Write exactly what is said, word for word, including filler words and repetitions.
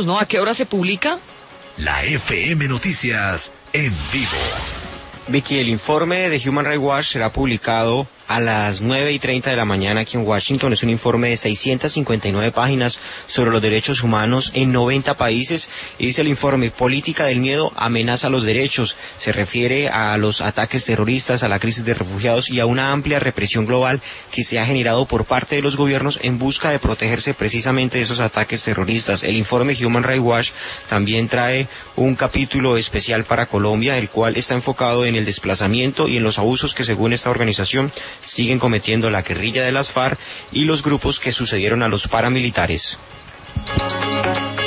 menos, ¿no? ¿A qué hora se publica? La F M Noticias en vivo. Vicky, el informe de Human Rights Watch será publicado a las nueve y treinta de la mañana aquí en Washington. Es un informe de seiscientas cincuenta y nueve páginas sobre los derechos humanos en noventa países. Y dice el informe: política del miedo amenaza los derechos. Se refiere a los ataques terroristas, a la crisis de refugiados y a una amplia represión global que se ha generado por parte de los gobiernos en busca de protegerse precisamente de esos ataques terroristas. El informe Human Rights Watch también trae un capítulo especial para Colombia, el cual está enfocado en el desplazamiento y en los abusos que, según esta organización, siguen cometiendo la guerrilla de las FARC y los grupos que sucedieron a los paramilitares.